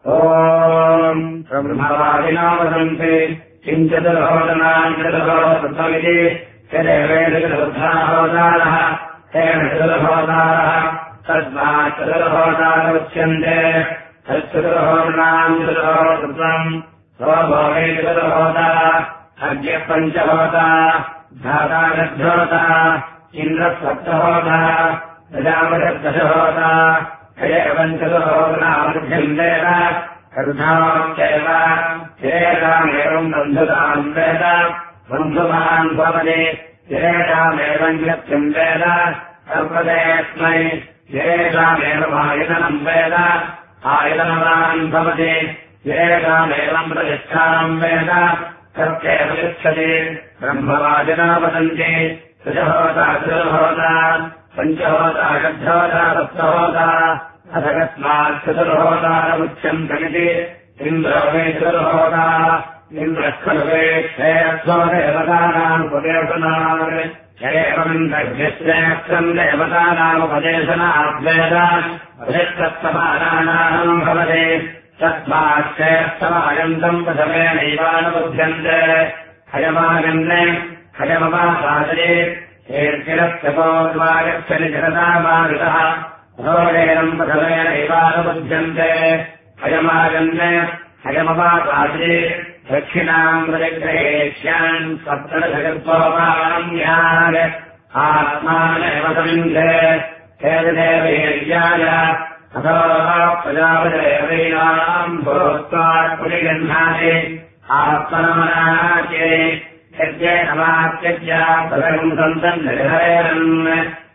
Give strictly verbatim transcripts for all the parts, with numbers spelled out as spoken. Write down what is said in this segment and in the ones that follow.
ओम् ब्रह्मवादिना वदन्ति किञ्चिदहोदनाम् चतुर्होदमिति चतुर्होदारः तेन चतुर्होदारः तस्मात् चतुर्होदारमुच्यन्ते तच्चतुर्होदनाम् चतुर्होदम् स्वभोगे चतुर्होदा अद्य पञ्चहोदा धाता दशहोदा इन्द्रः सप्तहोदा प्रजापतिर्दशहोदा हयवञ्चतुर्होदनामुच्यन्ते करुणाश्चैव चिरेतामेवम् बन्धुताम् वेद बन्धुमान् भवति चिरेतामेवम् यत्किम् वेद सर्वदेऽस्मै चिरेतामेवम् आयतनम् वेद आयतनवान् भवति चिरेतामेवम् प्रतिष्ठानम् वेद सत्येव तिष्ठति ब्रह्मवादिना वदन्ति त्रिजहोता चतुर्होता पञ्चहोता षड्होता सप्तहोता अथ कस्मात् चतुर्होदारमुच्यन्तमिति इन्द्रो वे चतुर्होदा इन्द्रः खलु वे क्षेत्रो देवतानामुपदेशनात् एवमिन्द्रभ्यश्रेष्ठम् देवतानामुपदेशनाद्वेद अधिष्ठस्तमानानाम् भवति तस्मात् श्रेष्ठमायन्तम् प्रथमेनैवानुबुध्यन्ते हयमागन्ने हयमपासादरे हेर्किरस्तपोद्वागच्छति जगदामारुतः भोरेणम् प्रथमेनैवानुबुध्यन्ते हयमागन्ने हयमपासादरे दक्षिणाम् प्रजग्रहेष्यान् सप्तदशकल्पोपान्यान् आत्मानेव समिन्धे हेर्देवैर्याय अथो प्रजापतिरेवैनाम् भूत्वा पुलिगह्णाति आत्मनमनाचे यज्ञेनमात्यज्य तदम् सन्तम् निर्हरन्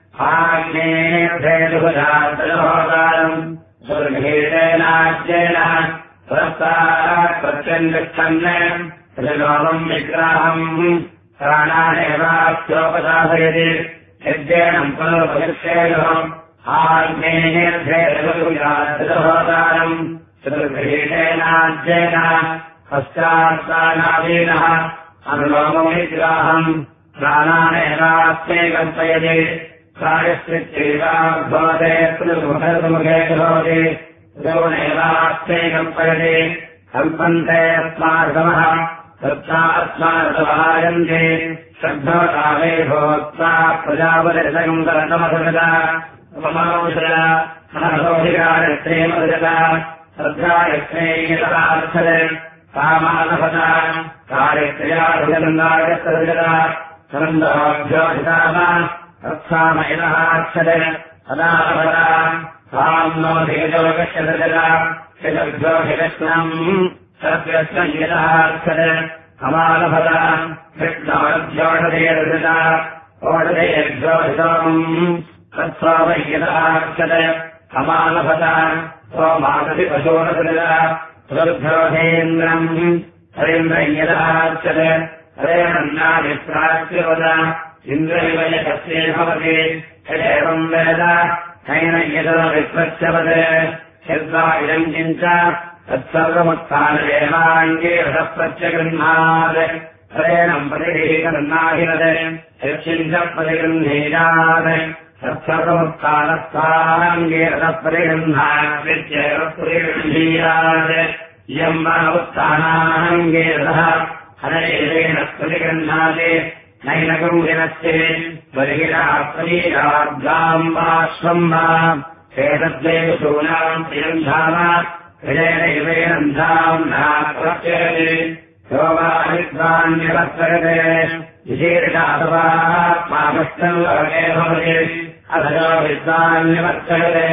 आग्नेयेभेदुपदान्तहोदारम् दुर्घेतेनाज्येन पुरस्तात् प्रत्यङ्गच्छन् त्रिलोकम् विग्रहम् प्राणानेवाप्योपसाधयति यज्ञेनम् पुनरुपगच्छेदम् आग्नेयेभेदुपदान्तहोदारम् चतुर्घेतेनाज्येन पश्चात्तानादीनः अनुलोमम् विग्राहम् प्राणानेवास्मे कल्पयति प्रायश्चित्यैवाभवते त्रिमुखमुखे करोति द्रोणेवास्मे कल्पयति कल्पन्ते अस्मार्गमः तत्तास्मार्गमहायन्ते श्रद्धवतावे भोक्ता प्रजापतिर्दगम् करतमसृता उपमांसया अनघोधिकारस्ते मृजता श्रद्धायस्ते यथार्थते कामानभता कार्यक्रियाभिजन्नागस्तृजता सन्दोभ्योऽधिताम तत्सामयिनः अक्षते अदानभता ताम् नो धेजोगश्यतजता यजभ्योऽभिकृष्णम् सर्वस्वम् यतः अक्षते अमानभता कृष्णमभ्योषधेर्जता ओषधेभ्योऽधितम् तत्स्वामय्यतः अक्षते अमानभता सोमादधि पशोरसृजता सुरभ्योधेन्द्रम् हरेन्द्रम् यदार्चते हरेणन्नाभिप्राच्यवद इन्द्रैव यशस्ये भवति यदेवम् वेद हैन यदविप्रच्यवत् यद्वा इदम् किञ्च तत्सर्वमुत्थानदेवाङ्गे रसप्रत्यगृह्णात् हरेणम् प्रतिगृहीतन्नाहिनत् यच्चिञ्च प्रतिगृह्णीयात् तत्सर्वमुत्थानस्थानाङ्गे रसपरिगृह्णात् विद्यैव प्रतिगृह्णीयात् इयम् वा उत्थानाङ्गे रसः हरेण प्रतिगृह्णाति नैनकम् विनस्ते बर्हिरात्मनीराब्दाम् वा श्वम् वा एतद्वेषूनाम् प्रियम् धाम हृदयनैवेन धाम् नाप्रत्ययते यो वा विद्वान्यवर्तयते विशेषात्मापष्टम् लोके भवति अथयो विद्वान्यवर्तयते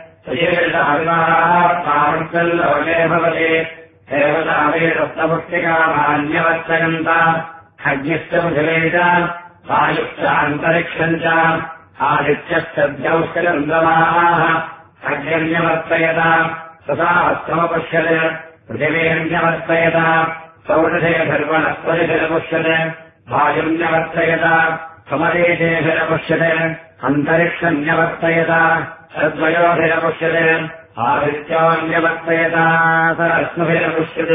विशेषात्मापष्टम् लोके भवति देवतावे सप्तपुष्टिकामान्यवर्तयन्त अग्निश्चमुखवेद वायुश्चान्तरिक्षम् च आदित्यश्च द्यौश्चन्द्रमाः अग्निर्न्यवर्तयत सदास्तमपश्यते पृथिवीर्न्यवर्तयत सौषधेभिर्वनस्पतिभिरपुष्यते वायुर्न्यवर्तयत समरेशेभिरपुष्यते अन्तरिक्षन्यवर्तयत षद्वयोभिरपुष्यते आदित्योन्यवर्तयत सरस्नुभिरपुष्यते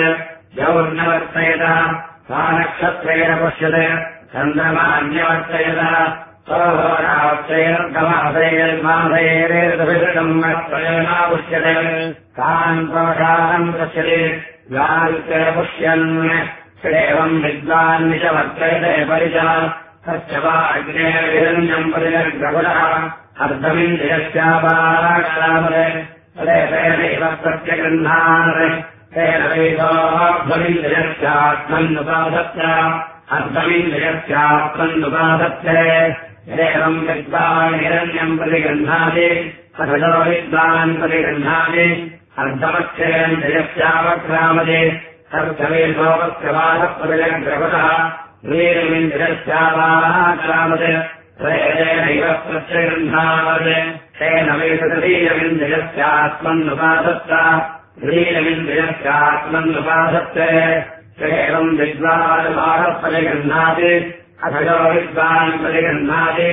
द्यौर्न्यवर्तयत सा नक्षत्रेण पुष्यते चन्द्रमान्यवर्तयत सोहोरात्रैर्गमासैर्मासैरेर्दभिषणमुच्यते कान्तोषाहम् पश्यति गान्ते पुष्यन् एवम् विद्वान् निशवर्तयते परिचा तस्य वा अग्नेर्विरञ्जम् परिनिर्गहुणः अर्धमिन्द्रियस्यापाराकामरे तदेव प्रत्यगृह्णान् तेन वैदोऽध्वमिन्द्रियस्यात्मन्नुपासत्य अर्धमिन्द्रियस्यात्मन्नुपासत्ते एवम् विद्वान् हिरण्यम् प्रतिगृह्णाति अथजो विद्वान् प्रतिगृह्णाति अर्धमस्येन्द्रियस्यावक्रामति तस्य वैदोपस्य वादप्रतिग्रहुणः वीरमिन्द्रियस्यावाक्रामते तेनैव प्रत्यगृह्णात् तेन वैतृतीयमिन्द्रियस्यात्मन्नुपासत्त वीरमिन्द्रियस्यात्मन्नुपासत्ते एवम् विद्वान् वादप्रतिगृह्णाति अथजो विद्वान् प्रतिगृह्णाति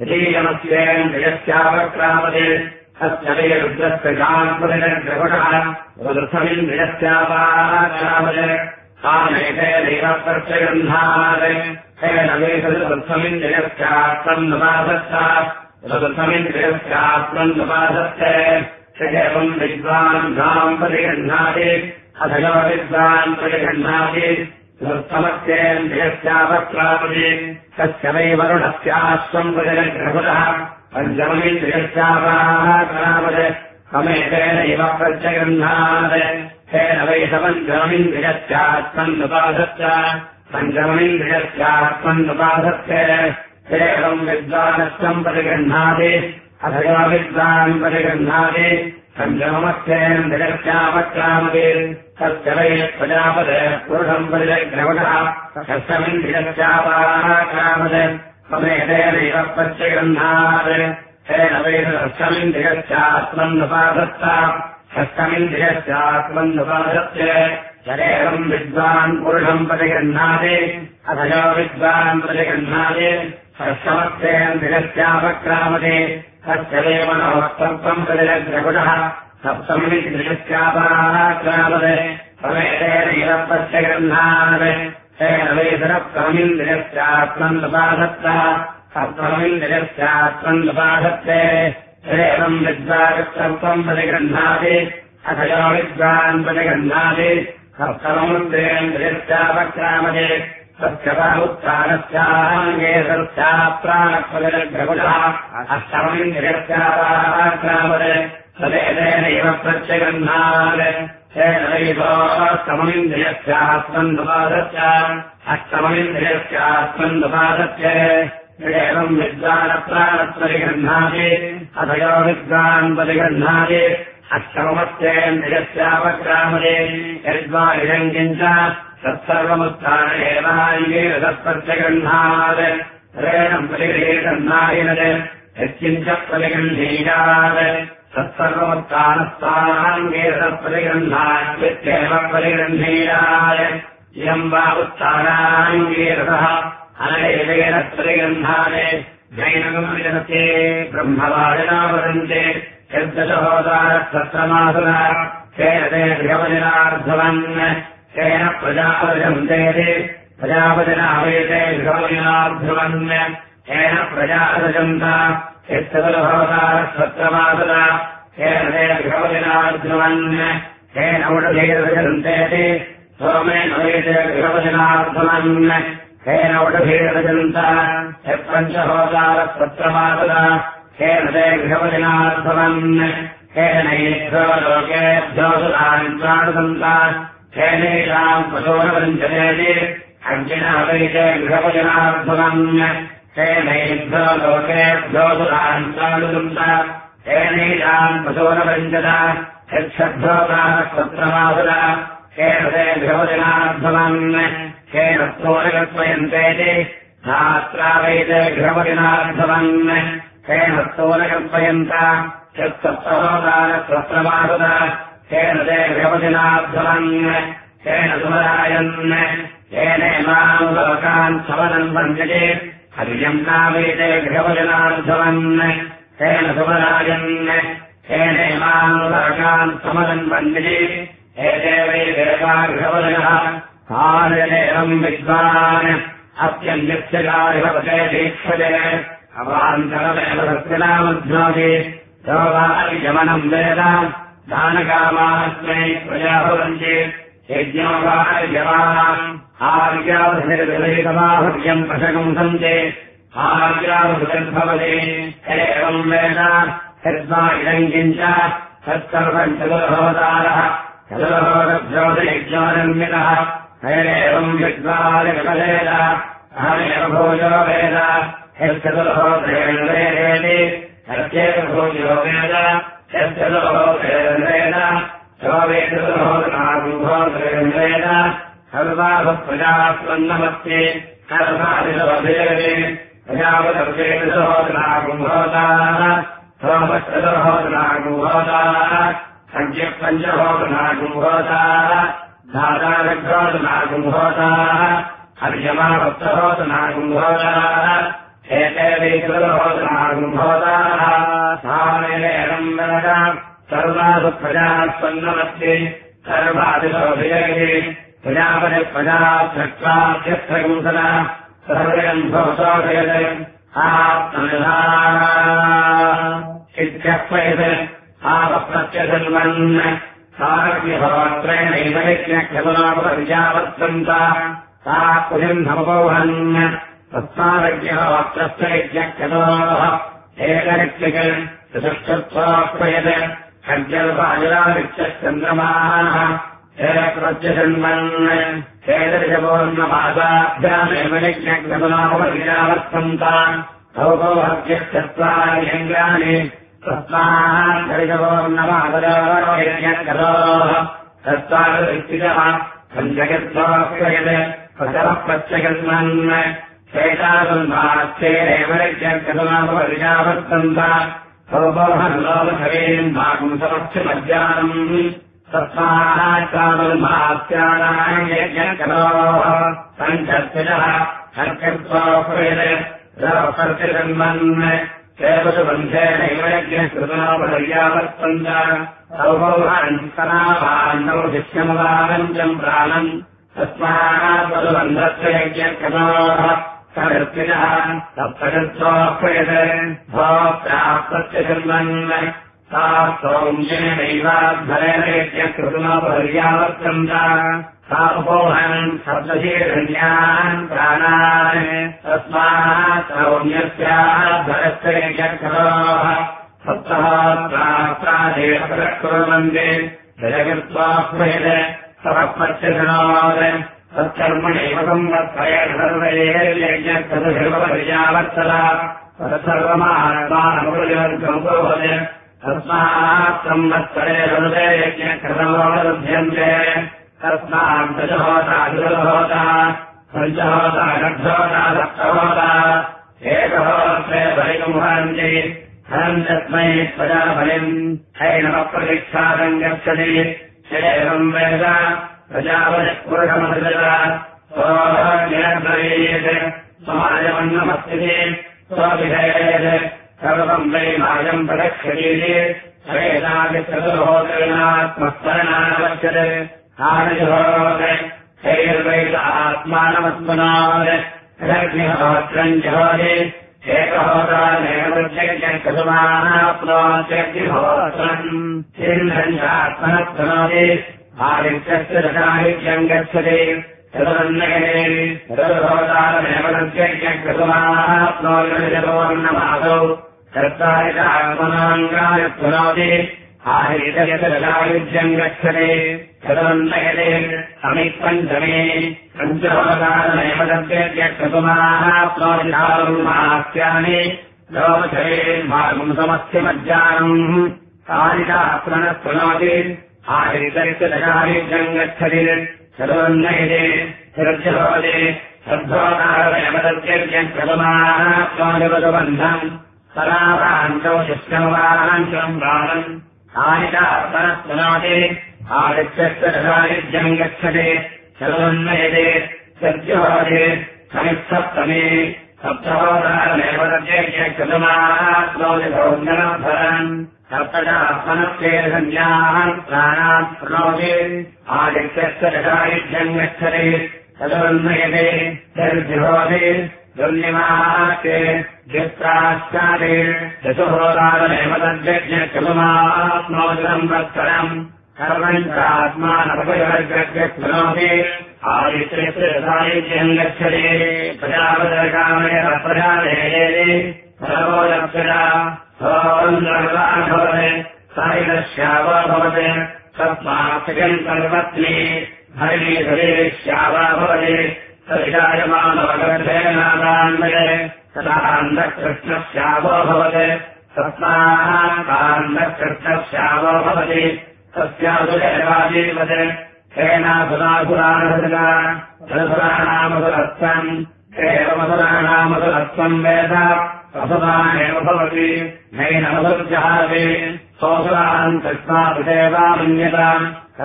तृतीयमस्येन्द्रियस्यावक्रामते तस्य वै रुद्रस्य गान्प्रतिग्रहुणः रुद्रमिन्द्रियस्यावाक्रामते तानेनैव प्रत्यगृह्णात् तेन वैतृतीयमिन्द्रियस्यात्मन्नुपासत्त रुद्रमिन्द्रियस्यात्मन्नुपासत्ते एवम् विद्वान् गाम् प्रतिगृह्णाति अथजो विद्वान् प्रतिगृह्णाति समस्येन्द्रियस्यावक्रामति तस्य वै वरुणस्याश्वम् प्रतिग्रहुणः पञ्चममिन्द्रियस्यावाक्रामते समेतेनैव प्रत्यगृह्णात् तेन वै पञ्चममिन्द्रियस्यात्मन्नुपासत्त पञ्चममिन्द्रियस्यात्मन्नुपासत्ते एवम् विद्वानस्वम् प्रतिगृह्णाति अथयो विद्वान् प्रतिगृह्णाति पञ्चमस्येन्द्रियस्यावक्रामति तस्य वै प्रजापते पुरुषम् प्रतिग्रहुणः षष्ठमिन्द्रियस्यावाक्रामते समेतेनैव प्रत्यगृह्णात् तेन वै षष्ठमिन्द्रियस्यात्मन्नुपासत्त षष्ठमिन्द्रियस्यात्मन्नुपासत्ते एवम् विद्वान् पुरुषम् प्रतिगृह्णाति अथयो विद्वान् प्रतिगृह्णाति षष्ठमस्येन्द्रियस्यावक्रामति तस्य वै मनोस्तत्वम् प्रतिग्रहुणः सप्तमिन्द्रियस्यावाक्रामते समेतेनैव प्रत्यगृह्णात् तेन वै सप्तमिन्द्रियस्यात्मन्नुपासत्त सप्तमिन्द्रियस्यात्मन्नुपासत्ते एवम् विद्वान् प्रतिगृह्णाति अथयो विद्वान् प्रतिगृह्णाति सप्तममिन्द्रियस्यावक्रामते तस्य उत्थानस्याङ्गे प्राणप्रतिग्रहुणः अष्टममिन्द्रियस्यावाक्रामते तदेनैव प्रत्यगृह्णात् तेन वैदोऽष्टममिन्द्रियस्यात्मन्नुपासत्य अष्टममिन्द्रियस्यात्मन्नुपासत्ते एवम् विद्वानप्राणप्रतिगृह्णाति अथयो विद्वान् प्रतिगृह्णाति अष्टममस्येन्द्रियस्यावक्रामते यद्वानिदम् किञ्च तत्सर्वमुत्थान एवाङ्गेन तत्प्रत्यगृह्णात् रेणम् प्रतिगृह्णायत् यत्किञ्च प्रतिगृह्णीयात् तत्सर्वमुत्थानस्थानाङ्गेन तत्प्रतिगृह्णात्येव प्रतिगृह्णीयात् इयम् वा उत्थानाङ्गेरसः अनैवेन प्रतिगृह्णात् जैनगम् विजनते ब्रह्मवादिना वदन्ते यद्दशहोदारसत्रमासुना तेन ते गृहवदिनार्धवन् तेन प्रजापतिजन्ते प्रजापतिना वेते गृहवदिनार्धवन् तेन प्रजापतिजन्त यत्चतुर्होदारसत्रमासुना तेन ते गृहवदिनार्धवन् तेन उडभेदजन्ते सोमेन वेते गृहवदिनार्धवन् तेन उडभेदजन्त यत्पञ्चहोदारसत्रमासुना तेन ते गृहवदिनार्धवन् तेनैभ्यो लोकेभ्यो सुरान्तानुसन्त तेनैषाम् पशोनवञ्चते अग्निना वैते गृहवदिनार्धवन् तेनैभ्यो लोकेभ्यो सुरान्तानुसन्त तेनैषाम् पशोनवञ्चत यच्छब्दोदारसत्रमासुरा तेन ते गृहवदिनार्धवन् तेन स्तोनकल्पयन्ते धात्रा वैते गृहवदिनार्धवन् तेन स्तोनकल्पयन्त यत्सप्तहोदारसत्रमासुरा तेन ते गृहवदिनार्धवन् तेन सुमरायन् तेनेमाम् लोकान् सवनम् वन्द्यते हर्यम् नावैते गृहवदिनार्धवन् तेन सुमरायन् तेनेमाम् लोकान् समनम् वन्द्यते एते वै देवा गृहवदिनः कालेनैवम् विद्वान् अत्यन्यस्य भवते दीक्षते अवान्तरमेव सत्यनामध्नोति यो वा यमनम् वेद दानकामास्मै प्रजा भवन्ति यज्ञो वा यमानाम् आर्यावधिर्विलयितमाहुर्यम् प्रशंसन्ते आर्यावधिर्भवति एवम् वेद यद्वा इदम् किञ्च तत्सर्वम् चतुर्होतारः चतुर्होतभ्योदयज्ञोरन्वितः एवम् विद्वादिकवेद अहमेव भोजो वेद यश्चतुर्होत्रेण वेदेति यश्चेव भोजो वेद यश्चतुर्होत्रेण वेद यो वे चतुर्होतनागुम्भोत्रेण वेद सर्वाभप्रजास्वन्नमस्ति सर्वादिशोभिजगति प्रजापतर्वेदुहोतनागुम्भोताः सोमश्चतुर्होतनागुम्भोताः सङ्ख्यः पञ्चहोतनागुम्भोताः धातारघ्रोतनागुम्भोताः हर्यमाभक्तहोतनागुम्भोताः एते वैचतुर्होतनागुम्भोताः सामेनम् वेद सर्वासु प्रजास्वन्नमस्ति सर्वादिशोभिजगति प्रजापतिप्रजाभ्यक्त्वाभ्यर्थगुंसना सर्वयम् भवतोभयत् आत्मनिधा इत्यप्ययत् आवप्रत्यजन्मन् सारभ्यभवत्रेणैव यज्ञक्षतुनापरिजावर्तन्त सा कुलिन्धमपोहन् तस्मारज्ञभवत्रस्य यज्ञक्षतोः एकनित्यक् चतुष्टत्वाप्ययत् खड्गल्पाजलादित्यश्चन्द्रमाः प्रत्यजन्मन् हेदर्शपोर्णपादाभ्यामेव यज्ञक्षतुनापरिजावर्तन्त भवपोहभ्यश्चत्वार्यङ्गानि तस्मादर्शपोर्णपादयोः तत्त्वादिष्टितः पञ्चगत्वाप्ययत् प्रथमः प्रत्यजन्मन् शेषादुन्मास्येरेव यज्ञक्षतुनापरिजावर्तन्त भवपोहल्लोभवीम् भागम् समक्षमज्ञानम् तस्मात्कामल्मास्यानाम् यज्ञकरोः पञ्चत्रिजः हर्कत्वाप्ययत् प्रतिजन्मन् सेवसुबन्धेनैव यज्ञकृतनापरिजावर्तन्त सौभौहन्तनावान्नौ शिष्यमवानञ्चम् प्राणम् तस्मात्पदुबन्धस्य यज्ञकरोः सकृत्रिजः सप्तगत्वाप्ययत् भोक्ताप्रत्यजन्मन् सा सौम्येनैवाध्वरेण यज्ञकृतनापरिजावर्तन्त सा उपोहन् सप्तशीर्षण्यान् प्राणान् तस्मात् सौम्यस्याध्वरस्य यज्ञकरोः सप्तहोत्रादेवकुर्वन्ति जगत्वाप्ययत् सवप्रत्यजनोत् तत्कर्मणैव संवत्सरेण सर्वैर्यज्ञकृतभिर्वपरिजावर्तत तत्सर्वमात्मानमुपयोगमुपोहत् तस्मात् संवत्सरे हृदे यज्ञकृतमोपलभ्यन्ते तस्मात् दशहोता चतुर्होता पञ्चहोता षड्होता सप्तहोता एकहोत्रे बलिमुहन्ति हरन्तस्मै प्रजाबलिम् हैनमप्रतिष्ठातम् गच्छति एवम् वेद प्रजापतिः पुरुषमसृजत सोऽनिरब्रवीत् समाजमन्नमस्ति स्वविधेयेत् सर्वम् वै मायम् प्रदक्षिणीति वेदादिचतुर्होत्रेणात्मस्मरणानवश्यते आनजुहोत् हैर्वैत आत्मानमस्मनात् रग्निहोत्रम् जुहोति एकहोत्रानेव प्रत्यक्षमाप्नोत्यग्निहोत्रम् इन्द्रम् आत्मनः प्रणोति आदित्यस्य दशाहित्यम् गच्छति चतुरन्नगरे चतुर्होतारमेव प्रत्यक्षमाप्नोतिर्जपोर्णमादौ कर्तारित आत्मनाङ्गाय प्रणोति आहितयतदशायुज्यम् गच्छति चतुरन्नगरे समित्पञ्चमे पञ्चहोतारमेव प्रत्यक्षमाप्नोतिर्मास्यानि लोमशरे भागम् समस्यमज्ञानम् कारितात्मनः प्रणोति आहितयतदशायुज्यम् गच्छति चतुरन्नगरे तिरुच्यभवति सद्भोतारमेव प्रत्यक्षमाप्नोतिर्बन्धम् सदाभान्तौ शिष्यमवाहन्तम् प्राणम् आहितात्मनः प्रणोति आदित्यस्य दशायुज्यम् गच्छति चतुरन्नगरे सद्भवति समित्सप्तमे सप्तहोतारमेव प्रत्यक्षमाप्नोति भौम्यनोद्धरम् सप्तजात्मनस्येषण्यान् प्राणान् प्रणोति आदित्यस्य दशायुज्यम् गच्छति चतुरन्नगरे तर्जिभवति दुर्निमाके द्वित्राश्चादे दशहोरादमेव तद्यज्ञमात्मोदरम् वत्सरम् सर्वम् चात्मानपयोजज्ञनोति आदित्यम् गच्छति प्रजापदकामय प्रजादेये सर्वो लक्षरा भवते सायिनश्यावो भवते तस्मात्सकम् सर्वत्नी हरिणी हरिश्यावा भवति सविजायमानवगर्भेनादान्वये तदान्धकृष्णश्यावो भवति तस्मान्धकृष्णश्यावो भवति तस्यासुरेवाजीवते तेनासुरासुरानसुरा ससुराणामसुरत्वम् एवमसुराणामसुरत्वम् वेद असुरानेव भवति नैनमसुर्जहाति सोऽसुरान् कृष्णासुदेवामन्यताम्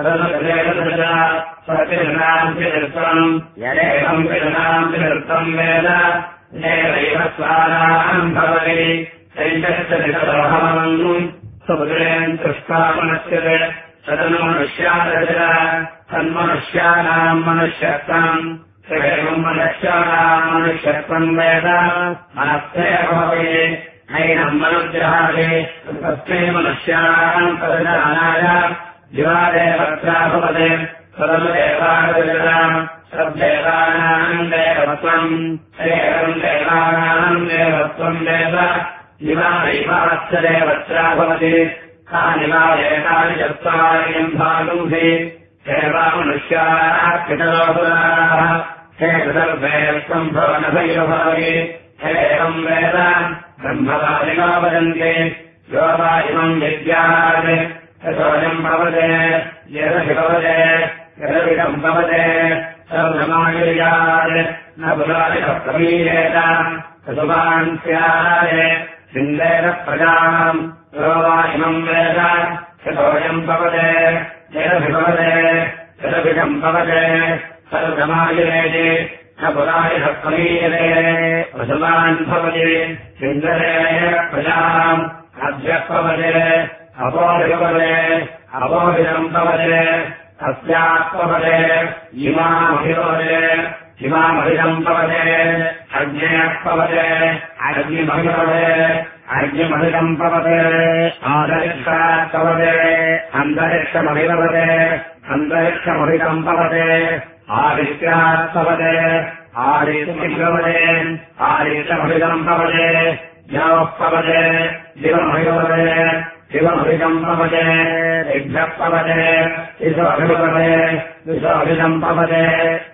तदनुदेवम् यदेवम् पितृणाम् पितृत्वम् वेद देवैव स्वाराम् भवति चैतन्यम् सुपुत्रेण कृष्णामनश्यते तदनु मनुष्यादृश तन्मनुष्याणाम् मनुष्यत्वम् एवम् मनुष्याणाम् मनुष्यत्वम् वेद मनस्तेव भवति नैनम् मनुजहाति तस्मै मनुष्याणाम् तदनाय दिवादेवत्रा भवते तदनु देवादृशम् तद्देवानाम् देवत्वम् एवम् देवानाम् देवत्वम् वेद दिवादैवात्सदेवत्रा भवति तानि वा एतानि चत्वारिम् भागुंसि एवा मनुष्याः पितरोऽसुराः हे विदर्भे सम्भवनभैव भवति एवम् वेद ब्रह्मवादिनो वदन्ति यो वा इमम् विद्यात् यतोऽयम् भवते यदहि भवते यदविदम् भवते सर्वमायुर्यात् न बुधादिः प्रमीयेत ससुभान् स्यात् सिन्देन प्रजाम् यो वा इमम् वेद यतोऽयम् भवते यदहि भवते यदविदम् भवते सर्वमायुरेति न बुधादिः प्रमीयते ससुभान् भवति सिन्देन प्रजाम् अद्यः भवते अपोभिभवते अपोभिदम् भवते अस्यात्मपदे इमामभिभवते इमामभिदम् भवते अग्न्यः भवते अग्निमभिभवते अग्निमभिदम् भवते आदरिक्षात् भवते अन्तरिक्षमभिभवते अन्तरिक्षमभिदम् भवते आदित्यात् भवते आदित्यमभिभवते आदित्यमभिदम् भवते द्यौः भवते दिवमभिभवते शिवमभिदम् भवते ऋभ्यः भवते शिशोऽभिभवते विशोऽभिदम् भवते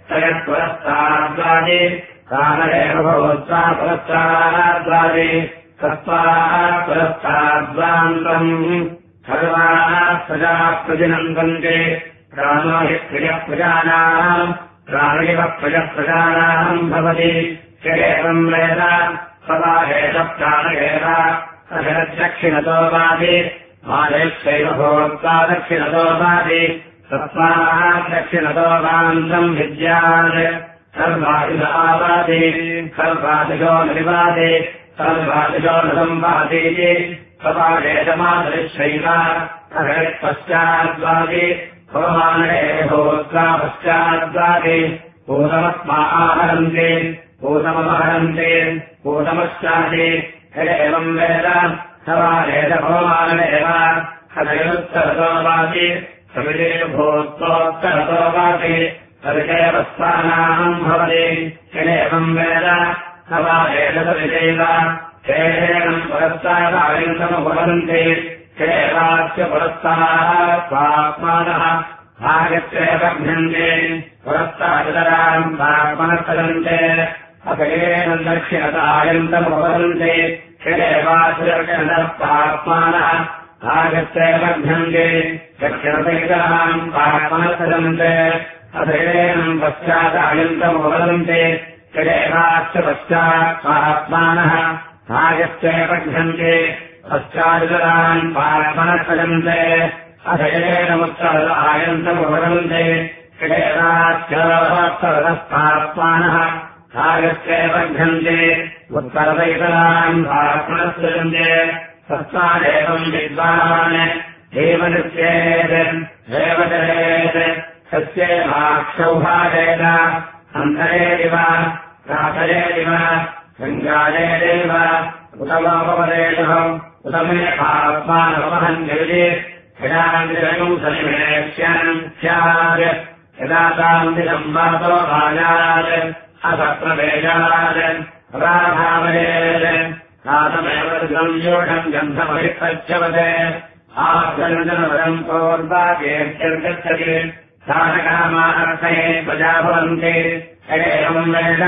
तयत्पुरस्ताद्वादि कालरेव भवत्वा पुरस्ताद्वादि तस्मात् पुरस्ताद्वान्तम् सर्वाः प्रजाः प्रतिनन्दन्ति प्राणो हि प्रियः प्रजानाम् प्राणिव प्रियः प्रजानाम् भवति एवम् वेद सदा एष प्राण एव दक्षिणतो वादि मादेशैव भोक्ता दक्षिणतो वादि तस्मात् दक्षिणतो वान्तम् विद्यात् सर्वादिशावादि सर्वादिशो निवादि सर्वादिशो न संवादीति सपादेशमादरिशैव पश्चाद्वादि भवमानये भोक्ता पश्चाद्वादि पूतमस्मा आहरन्ति पूतमपहरन्ति पूतमश्चादि एवम् वेद सवादेश भवमानमेव हृदयोत्तरतो वाति सविदे भूत्वोत्तरतो वाति सविषयवस्तानाम् भवति एवम् वेद सवादेश सविषैव तेन पुरस्तादायन्तमुपवदन्ति एवास्य पुरस्ताः स्वात्मानः भागत्येव घ्नन्ति पुरस्तादितराम् भागमनस्तदन्ते अपेन दक्षिणतायन्तमुपवदन्ति एवाश्रयपात्मानः भागत्येव घ्नन्ति दक्षिणतैतराम् भागमनस्तदन्ते अथेनम् पश्चादायन्तमुपवदन्ति एवाश्च पश्चात् स्वात्मानः भागत्येव घ्नन्ति पश्चादितरान् भागमनस्तदन्ते अथेनमुत्तरायन्तमुपवदन्ति एवाश्चरस्थात्मानः भागत्येव घ्नन्ति उत्तरदैतरान् भागमनस्तदन्ते तस्मादेवम् विद्वान् देवनृत्येत् देवचरेत् सस्येवाक्षौभादेत अन्तरेव रातयेदिव गङ्गायेदेव उतमोपदेशः उतमे आत्मानवहन्यविदे यदान्तिरगम् सनिमेक्ष्यन् स्यात् यदा तान्तिरम् वातो भायात् असप्रवेशात् राधावयेत् तातमेव संयोषम् गन्धमभिप्रच्छवते आभ्यन्तरवरम् पूर्वाकेत्यर्गच्छति साधकामार्थये प्रजा भवन्ति एवम् वेद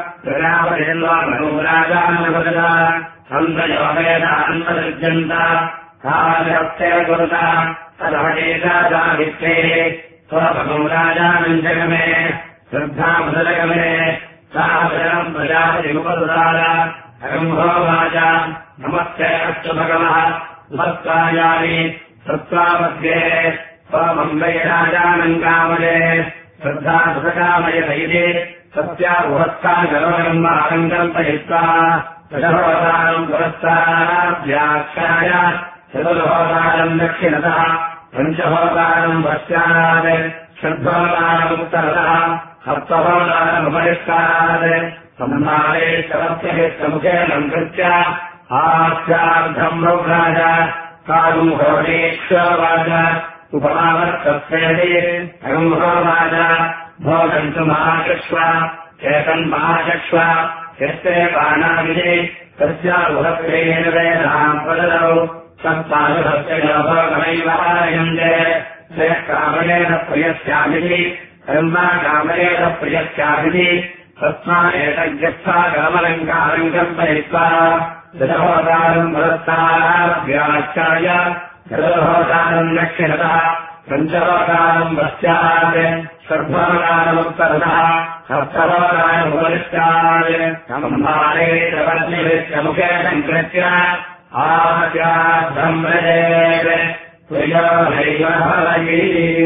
प्रजापतिर्वामनूराजानवदता सन्तयो वेदान्वसृज्यन्त तादृशस्तेव कुरुता तदवटेकादाभित्तेः स्वभगौराजानम् जगमे श्रद्धामुदरगमे सादरम् प्रजापतिमुपदुदार अगम्भोवाच नमस्ते अस्तु भगवः उपस्कायामि सत्त्वामध्ये स्वमम् वै राजानम् कामये श्रद्धा सुतकामयतैः सत्या उपस्कागरोगम् मानम् कल्पयित्वा दशहोदारम् पुरस्ताराभ्याख्याय चतुर्होदारम् दक्षिणतः पञ्चहोदारम् पश्चात् षड्होदारमुत्तरतः सप्तहोदारमुपरिष्कारात् संहारे शरत्यः समुखेनम् कृत्य आस्यार्धम् रौराज कारुहोदेक्षवाच उपमावर्तस्येति अगम्होवाच भोगम् तु महाचक्ष्व चेतन् महाचक्ष्व यस्ते पाणाविधि तस्याहुरप्रेण वेदाम् प्रददौ तत्पादुभस्य भोगमैव आरयन्ते स कामयेन प्रियस्यामिति कर्मा कामयेन प्रियस्यामिति तस्मादेतज्ञस्था कामलङ्कारम् कल्पयित्वा दशहोदारम् पुरस्ताराभ्याख्याय चतुर्होदारम् दक्षिणतः पञ्चहोदारम् पश्चात् षड्होदारमुत्तरतः सप्तहोदारमुपरिष्टात् संहारे प्रवर्तिभिश्चमुखेन कृत्य आस्याद्धम् व्रजेत् प्रियो नैव भवति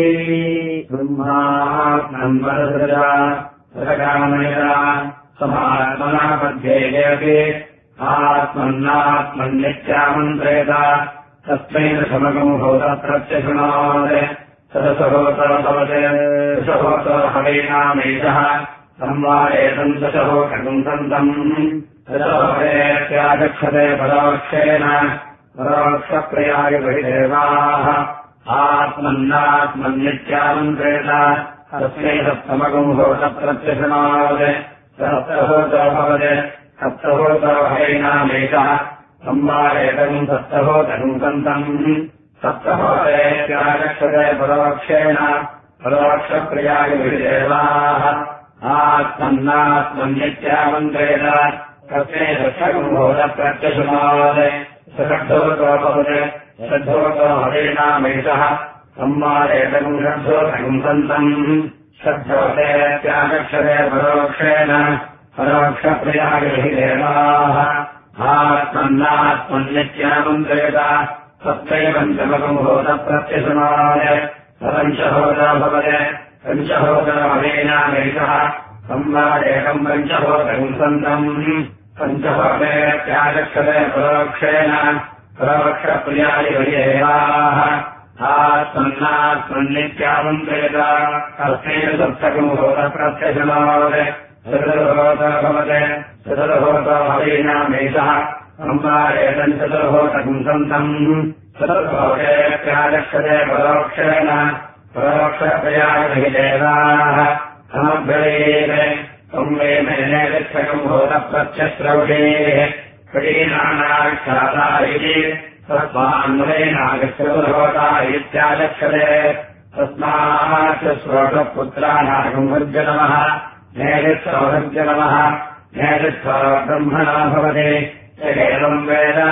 ब्रह्मात्मम् वरसृजा सकामयता समात्मना पद्येति आत्मन्नात्मन्नित्यामन्त्रेत तस्मै दशमकम् भूतप्रत्यशृणोत् सदसहोतो भवते दशहोतो हवेनामेषः संवादेतम् दशहोकम् सन्तम् दशहोतेत्यागच्छते परोक्षेण परोक्षप्रियाय बहिदेवाः आत्मन्नात्मन्नित्यामन्त्रेत तस्मै सप्तमकम् भूतप्रत्यशृणोत् सप्तहोतो भवते सप्तहोतो हवेनामेषः संवादेतम् सप्तहोतम् सन्तम् सप्तहोतेत्यागच्छते परोक्षेण परोक्षप्रियाय बहिदेवाः आत्मन्नात्मन्नित्यामन्त्रेत तस्मै षष्ठकम् भूतप्रत्यशृणोत् षड्होतो भवते षड्होतो हवेनामेषः संवादेतम् षड्होतम् सन्तम् षड्होतेत्यागच्छते परोक्षेण परोक्षप्रियाय बहिदेवाः आत्मन्नात्मन्नित्यामन्त्रेत तस्मै पञ्चमकम् भूतप्रत्यशृणोत् पञ्चहोतो भवते पञ्चहोतो हवेनामेषः संवादेकम् पञ्चहोतम् सन्तम् पञ्चहोतेत्यागच्छते परोक्षेण परोक्षप्रियाय बहिदेवाः आत्मन्नात्मन्नित्यामन्त्रेत तस्मै सप्तकम् भूतप्रत्यशृणोत् चतुर्होतो भवते चतुर्होतो हवेनामेषः संवादेतम् चतुर्होतम् सन्तम् चतुर्होतेत्यागच्छते परोक्षेण परोक्षप्रियाय बहिदेवाः समग्रयेत् संवे मेनेक्षकम् भूतप्रत्यश्रौषेः क्रीणानाक्षाता इति तस्मान्वयेनागच्छतुर्होता इत्यागच्छते तस्मात् श्रोतपुत्रानागम् वर्जनमः नेदित्सौभर्जनमः नेदित्सौ ब्रह्मणा भवति एवम् वेद